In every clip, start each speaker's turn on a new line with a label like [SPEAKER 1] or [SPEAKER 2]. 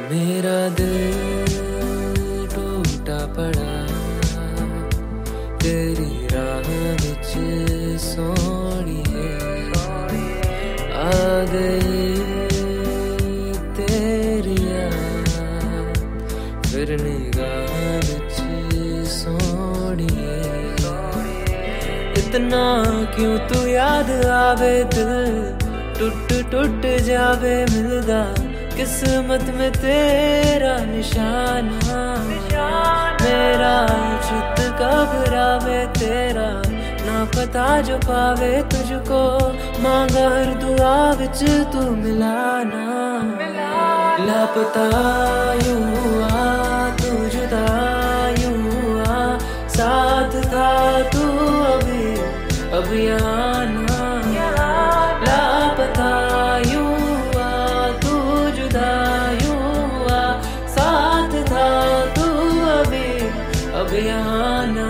[SPEAKER 1] मेरा दिल टूटा पड़ा तेरी राह विच सोहणिए आ गई तेरी याद फिर निगाह विच सोहणिए इतना क्यों तू याद आवे दिल टुट टुट जावे मिलदा किस्मत में तेरा निशाना मेरा चित घबरावे तेरा ना पता जो पावे तुझको मांगा हर दुआ विच तू मिलाना लापता यूं हुआ तू जुदा यूं हुआ साथ था तू अब यहाँ ना लापता यूं हुआ तू जुदा यूं हुआ साथ था तू अब यहाँ ना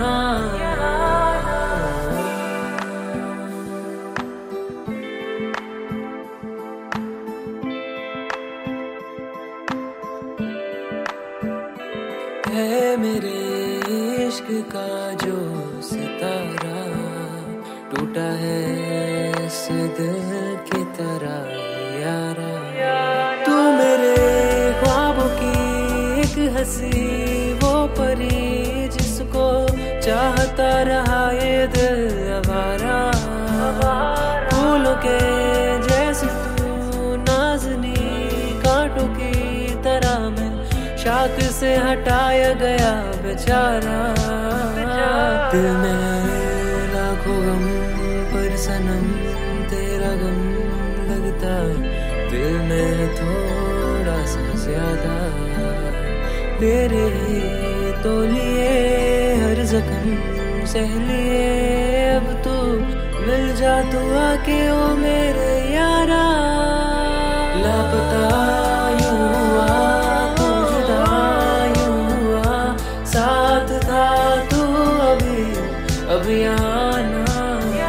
[SPEAKER 1] है मेरे इश्क का जो सितारा टूटा है इस दिल की तरह यारा तू मेरे ख्वाबों की एक हंसी वो परी जिसको चाहता रहा ये दिल आवारा फूलों के जैसी तू नाज़नी कांटों की तरह मैं शाख से हटाया गया बेचारा दिल में लाखों गम पर सनम तेरा गम लगता दिल में थोड़ा सा ज्यादा तेरे तो लिए हर जख्म सह लिए अब तू मिल जा तू आके ओ मेरे यारा लापता यूं हुआ तू जुदा यूं हुआ साथ था तू अब यहाँ ना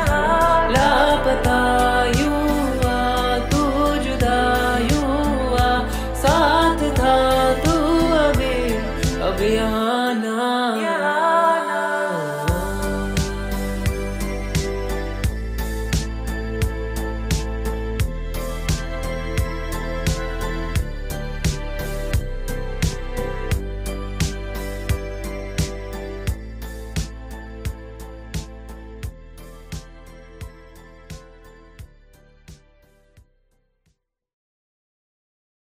[SPEAKER 1] लापता यूं हुआ तू जुदा यूं हुआ साथ था तू अब यहाँ ना